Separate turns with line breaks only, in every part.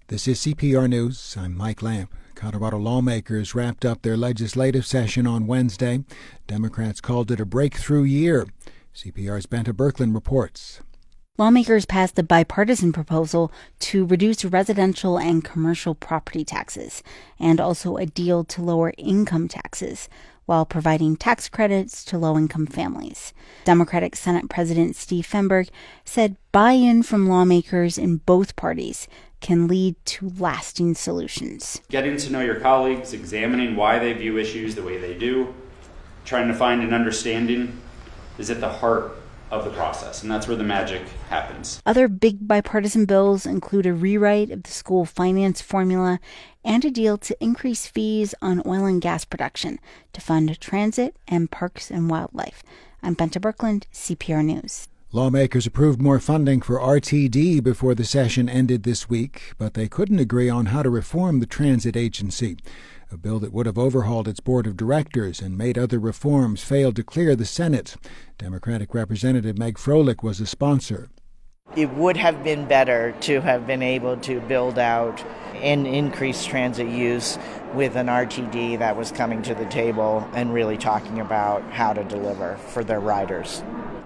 This is CPR News. I'm Mike Lamp. Colorado lawmakers wrapped up their legislative session on Wednesday. Democrats called it a breakthrough year. CPR's Benta Birkeland reports.
Lawmakers passed a bipartisan proposal to reduce residential and commercial property taxes, and also a deal to lower income taxes, while providing tax credits to low-income families. Democratic Senate President Steve Fenberg said buy-in from lawmakers in both parties can lead to lasting solutions.
Getting to know your colleagues, examining why they view issues the way they do, trying to find an understanding is at the heart of the process, and that's where the magic happens.
Other big bipartisan bills include a rewrite of the school finance formula and a deal to increase fees on oil and gas production to fund transit and parks and wildlife. I'm Benta Birkeland, CPR News.
Lawmakers approved more funding for RTD before the session ended this week, but they couldn't agree on how to reform the transit agency. A bill that would have overhauled its board of directors and made other reforms failed to clear the Senate. Democratic Representative Meg Froelich was a sponsor.
It would have been better to have been able to build out and increase transit use with an RTD that was coming to the table and really talking about how to deliver for their riders.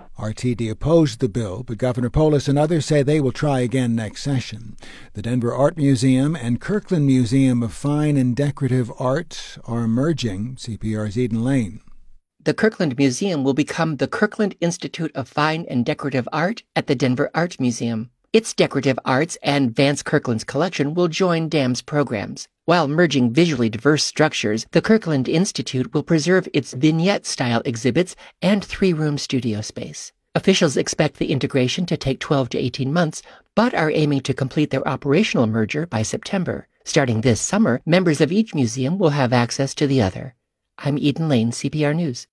RTD opposed the bill, but Governor Polis and others say they will try again next session. The Denver Art Museum and Kirkland Museum of Fine and Decorative Art are merging. CPR's Eden Lane.
The Kirkland Museum will become the Kirkland Institute of Fine and Decorative Art at the Denver Art Museum. Its decorative arts and Vance Kirkland's collection will join DAM's programs. While merging visually diverse structures, the Kirkland Institute will preserve its vignette-style exhibits and three-room studio space. Officials expect the integration to take 12 to 18 months, but are aiming to complete their operational merger by September. Starting this summer, members of each museum will have access to the other. I'm Eden Lane, CPR News.